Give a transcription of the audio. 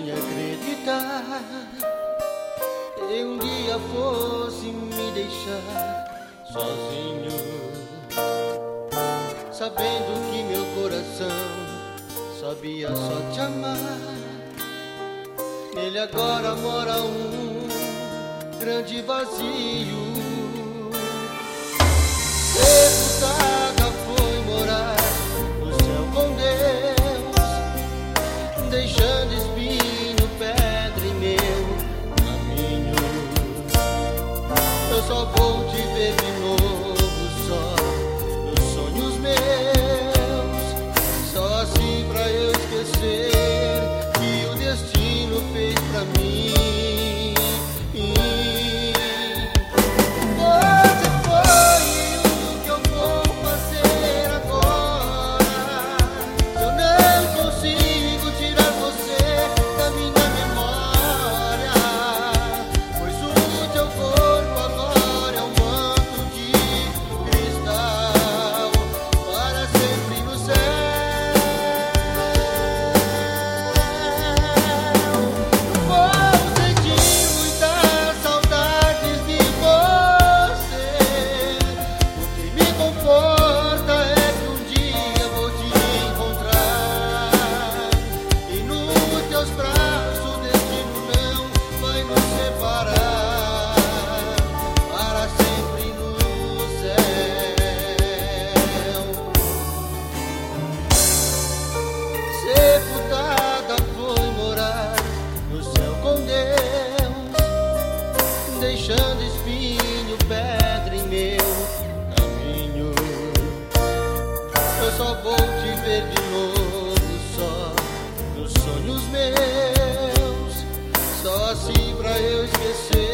nem acreditar que um dia fosse me deixar sozinho, sabendo que meu coração sabia só te amar. Nele agora mora um grande vazio. Deputada foi morar no céu com Deus, deixando espinho, pedra em meu caminho. Eu só vou te ver de novo, só nos sonhos meus, só assim pra eu esquecer que o destino fez pra mim. Deputada foi morar no céu com Deus, deixando espinho, pedra em meu caminho. Eu só vou te ver de novo, só nos sonhos meus, só assim pra eu esquecer